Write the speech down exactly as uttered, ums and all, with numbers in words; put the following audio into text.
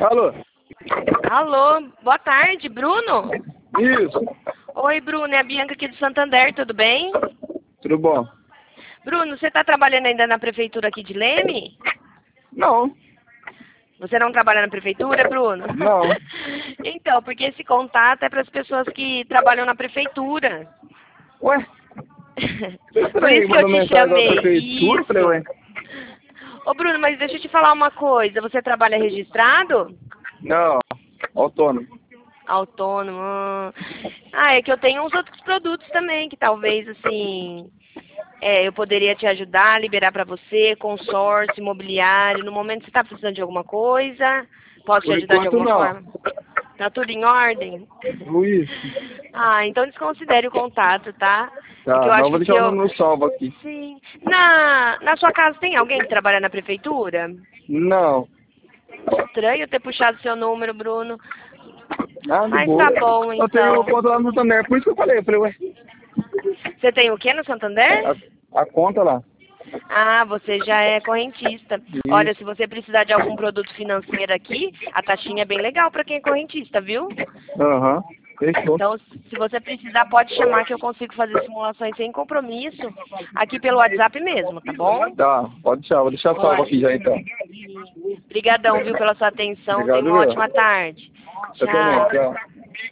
Alô? Alô, boa tarde, Bruno? Isso. Oi, Bruno, é a Bianca aqui do Santander, tudo bem? Tudo bom? Bruno, você está trabalhando ainda na prefeitura aqui de Leme? Não. Você não trabalha na prefeitura, Bruno? Não. Então, porque esse contato é para as pessoas que trabalham na prefeitura. Ué? Por isso que eu mandou te mensagem da chamei. prefeitura, Isso. falei, ué. Ô, Bruno, mas deixa eu te falar uma coisa. Você trabalha registrado? Não, autônomo. Autônomo. Ah, é que eu tenho uns outros produtos também que talvez, assim, é, eu poderia te ajudar, liberar para você, consórcio, imobiliário. No momento você está precisando de alguma coisa? Posso te Por ajudar de enquanto, alguma não. forma? Tá tudo em ordem? Luiz. Ah, então desconsidere o contato, tá? É que Tá, eu mas eu acho vou que se deixar o eu... número salvo aqui. Sim. Na, na sua casa tem alguém que trabalha na prefeitura? Não. Estranho ter puxado seu número, Bruno. Ah, de Mas boa. tá bom, Eu tenho então. conta lá no Santander, por isso que eu falei. Eu falei, ué. Você tem o quê no Santander? A, a conta lá. Ah, você já é correntista. Olha, Isso. se você precisar de algum produto financeiro aqui, a taxinha é bem legal para quem é correntista, viu? Aham. Fechou. Então, se você precisar, pode chamar que eu consigo fazer simulações sem compromisso aqui pelo WhatsApp mesmo, tá bom? Tá, pode deixar. Vou deixar salvo aqui já, então. Obrigadão, viu, pela sua atenção. Tenha Obrigado, uma meu. ótima tarde. Você também, Tchau. tchau.